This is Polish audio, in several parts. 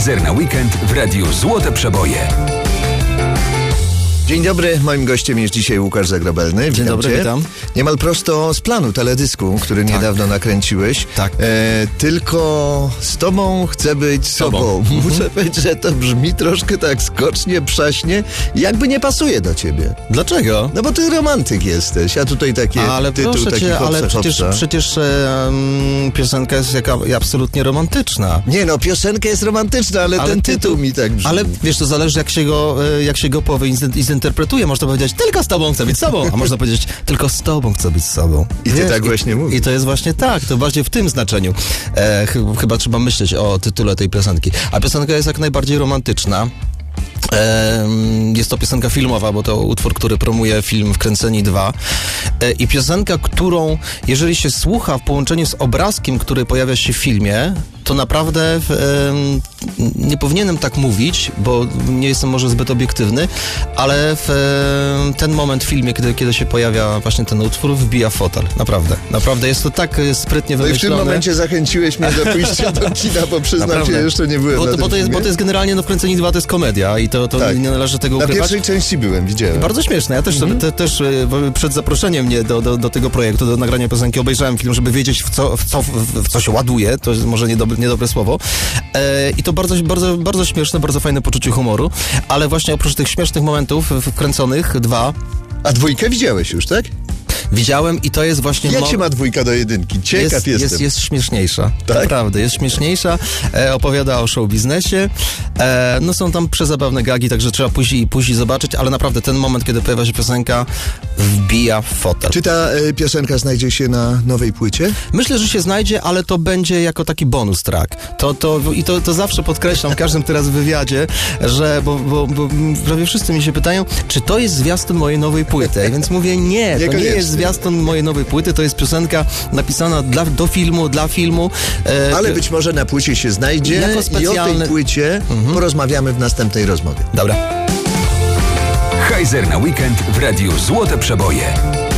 Kaiser na weekend w Radiu Złote Przeboje. Dzień dobry, moim gościem jest dzisiaj Łukasz Zagrobelny. Dzień dobry, cię. witam. Niemal prosto z planu teledysku, który niedawno nakręciłeś. Tak. Tylko z tobą chcę być sobą. Muszę powiedzieć, że to brzmi troszkę tak skocznie, przaśnie, jakby nie pasuje do ciebie. Dlaczego? No bo ty romantyk jesteś, a tutaj takie tytuł proszę taki cię, ale hopsa. przecież piosenka jest absolutnie romantyczna. Nie no, piosenka jest romantyczna, ale ten tytuł mi tak brzmi. Ale wiesz, to zależy jak się go powie i zinterpretuje. Można powiedzieć, tylko z tobą chcę być sobą, a można powiedzieć, tylko z tobą chcę być sobą. I ty tak właśnie mówisz. I to jest właśnie tak, to bardziej w tym znaczeniu. Chyba trzeba myśleć o tytule tej piosenki. A piosenka jest jak najbardziej romantyczna. Jest to piosenka filmowa, bo to utwór, który promuje film Wkręceni 2 i piosenka, którą jeżeli się słucha w połączeniu z obrazkiem, który pojawia się w filmie, to naprawdę nie powinienem tak mówić, bo nie jestem może zbyt obiektywny, ale w ten moment w filmie, kiedy się pojawia właśnie ten utwór, wbija fotel. Naprawdę jest to tak sprytnie wymyślone. No i w tym momencie zachęciłeś mnie do pójścia do kina, bo przyznam się, jeszcze nie byłem bo to jest generalnie, Wkręceni 2 to jest komedia i to tak. Nie należy tego ukrywać. Na pierwszej części byłem, widziałem. Bardzo śmieszne. Ja też przed zaproszeniem mnie do tego projektu, do nagrania piosenki obejrzałem film, żeby wiedzieć w co się ładuje. To jest może niedobre słowo. I to bardzo śmieszne, bardzo fajne poczucie humoru, ale właśnie oprócz tych śmiesznych momentów wkręconych 2. A dwójkę widziałeś już, tak? Widziałem i to jest właśnie... Jak się ma 2 do 1? Ciekaw jestem. Jest śmieszniejsza. Tak? Naprawdę, jest śmieszniejsza. Opowiada o show biznesie. Są tam przezabawne gagi, także trzeba pójść zobaczyć, ale naprawdę ten moment, kiedy pojawia się piosenka, wbija w fotel. Czy ta piosenka znajdzie się na nowej płycie? Myślę, że się znajdzie, ale to będzie jako taki bonus track. To zawsze podkreślam w każdym teraz wywiadzie, że bo prawie wszyscy mi się pytają, czy to jest zwiastun mojej nowej płyty. Więc mówię, nie, to nie jest zwiastun mojej nowej płyty, to jest piosenka napisana do filmu, dla filmu. Ale być może na płycie się znajdzie jako specjalny... i o tej płycie porozmawiamy w następnej rozmowie. Dobra. Kaiser na weekend w Radiu Złote Przeboje.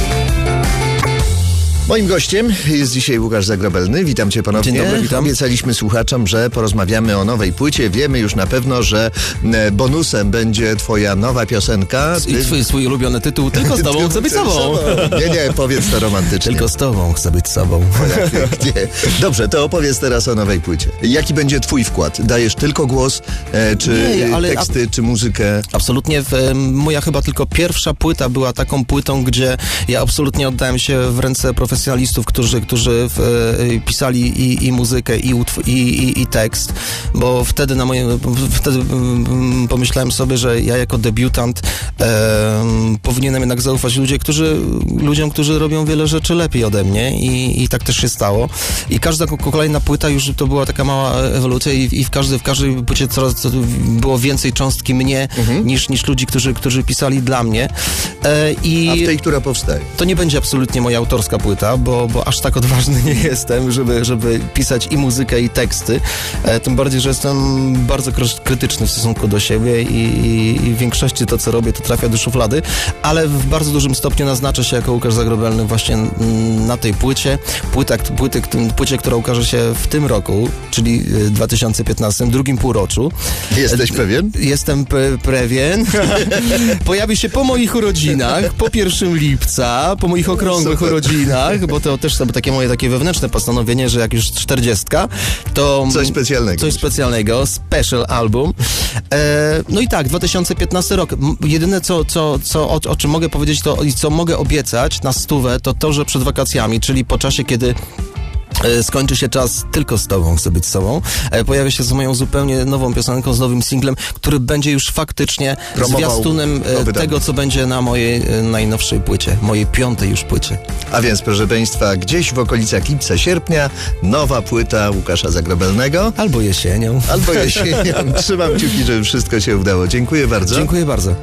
Moim gościem jest dzisiaj Łukasz Zagrobelny. Witam cię ponownie. Dzień dobry, witam. Obiecaliśmy słuchaczom, że porozmawiamy o nowej płycie. Wiemy już na pewno, że bonusem będzie twoja nowa piosenka. I swój ulubiony tytuł, tylko z tobą chcę być sobą. Nie, powiedz to romantycznie. Tylko z tobą chcę być sobą. Nie. Dobrze, to opowiedz teraz o nowej płycie. Jaki będzie twój wkład? Dajesz tylko głos, czy teksty, czy muzykę? Absolutnie. Moja chyba tylko pierwsza płyta była taką płytą, gdzie ja absolutnie oddałem się w ręce profesjonalistów, którzy pisali i muzykę, i tekst, bo wtedy pomyślałem sobie, że ja jako debiutant powinienem jednak zaufać ludziom, którzy robią wiele rzeczy lepiej ode mnie i tak też się stało. I każda kolejna płyta już to była taka mała ewolucja i w każdej płycie coraz było więcej cząstki mnie niż ludzi, którzy pisali dla mnie. A w tej, która powstaje? To nie będzie absolutnie moja autorska płyta, bo aż tak odważny nie jestem, żeby pisać i muzykę, i teksty. Tym bardziej, że jestem bardzo krytyczny w stosunku do siebie i w większości to, co robię, to trafia do szuflady, ale w bardzo dużym stopniu naznaczę się jako Łukasz Zagrobelny właśnie na tej płycie. Płycie, która ukaże się w tym roku, czyli 2015, drugim półroczu. Jesteś pewien? Jestem pewien. Pojawi się po moich urodzinach, po 1 lipca, po moich okrągłych urodzinach, bo to też sobie takie wewnętrzne postanowienie, że jak już 40, to... Coś specjalnego, special album. No i tak, 2015 rok. Jedyne, o czym mogę powiedzieć i co mogę obiecać na 100, to, że przed wakacjami, czyli po czasie, kiedy skończy się czas tylko z tobą, chcę być sobą. Pojawię się z moją zupełnie nową piosenką, z nowym singlem, który będzie już faktycznie zwiastunem tego, co będzie na mojej najnowszej płycie, mojej 5. już płycie. A więc, proszę państwa, gdzieś w okolicach lipca, sierpnia nowa płyta Łukasza Zagrobelnego. Albo jesienią. Trzymam kciuki, żeby wszystko się udało. Dziękuję bardzo. Dziękuję bardzo.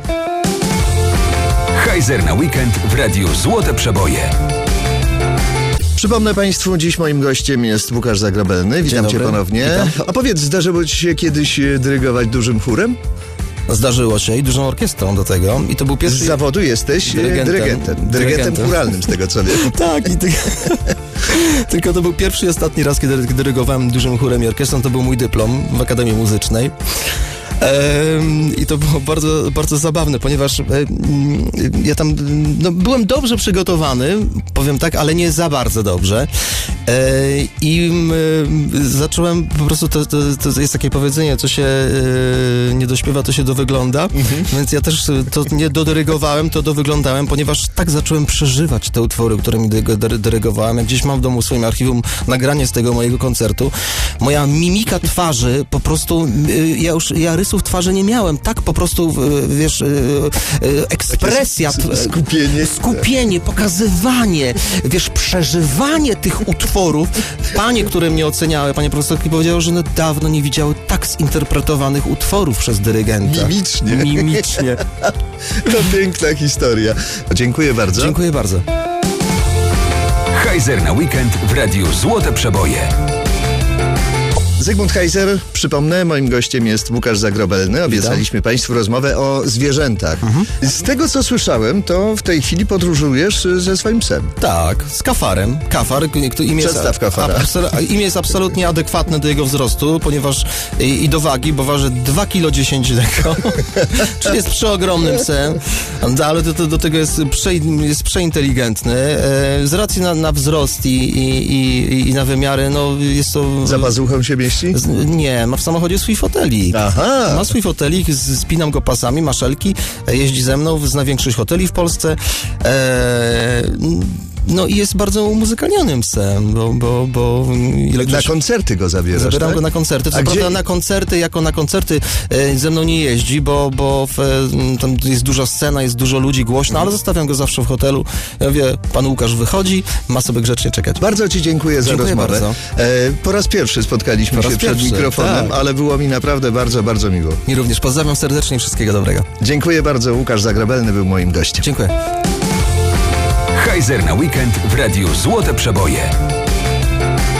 Kaiser na weekend w Radiu Złote Przeboje. Przypomnę Państwu, dziś moim gościem jest Łukasz Zagrobelny. Witam Cię ponownie. Witam. A powiedz, zdarzyło Ci się kiedyś dyrygować dużym chórem? Zdarzyło się i dużą orkiestrą do tego. I to był pierwszy... Z zawodu jesteś dyrygentem chóralnym, z tego co wiem. Tak. Tylko to był pierwszy i ostatni raz, kiedy dyrygowałem dużym chórem i orkiestrą. To był mój dyplom w Akademii Muzycznej. I to było bardzo, bardzo zabawne, ponieważ ja tam byłem dobrze przygotowany, powiem tak, ale nie za bardzo dobrze. I zacząłem po prostu, to jest takie powiedzenie, co się nie dośpiewa, to się dowygląda. Więc ja też to nie dodyrygowałem, to dowyglądałem, ponieważ tak zacząłem przeżywać te utwory, którymi dyrygowałem. Jak gdzieś mam w domu w swoim archiwum nagranie z tego mojego koncertu. Moja mimika twarzy, po prostu ja rysów twarzy nie miałem, tak po prostu, wiesz, ekspresja. Skupienie, pokazywanie, wiesz, przeżywanie tych utworów. Panie, które mnie oceniały, panie profesorki powiedziały, że dawno nie widziały tak zinterpretowanych utworów przez dyrygenta. Mimicznie. To piękna historia. Dziękuję bardzo. Dziękuję bardzo. Heiser na weekend w Radiu Złote Przeboje. Zygmunt Heiser, przypomnę, moim gościem jest Łukasz Zagrobelny. Obiecaliśmy Państwu rozmowę o zwierzętach. Z tego, co słyszałem, to w tej chwili podróżujesz ze swoim psem. Tak, z Kafarem. Kafar, imię Przedstaw Kafara. Imię jest absolutnie adekwatne do jego wzrostu, ponieważ i do wagi, bo waży 2,10 kg, czyli jest przeogromnym psem, ale do tego jest przeinteligentny. Z racji na wzrost i na wymiary, no jest to... Za pazuchą się mieści? Nie, ma w samochodzie swój fotelik. Aha. Ma swój fotelik, spinam go pasami, maszelki, jeździ ze mną, zna większość hoteli w Polsce. No i jest bardzo umuzykalnionym psem, bo na koncerty go zabierasz, zabieram tak? go na koncerty. Co prawda na koncerty ze mną nie jeździ, bo tam jest duża scena, jest dużo ludzi, głośno, ale zostawiam go zawsze w hotelu. Ja mówię, pan Łukasz wychodzi, ma sobie grzecznie czekać. Bardzo Ci dziękuję za rozmowę. Bardzo. Po raz pierwszy spotkaliśmy się przed mikrofonem, tak. Ale było mi naprawdę bardzo, bardzo miło. Mi również. Pozdrawiam serdecznie, wszystkiego dobrego. Dziękuję bardzo. Łukasz Zagrobelny był moim gościem. Dziękuję. Heiser na weekend w Radiu Złote Przeboje.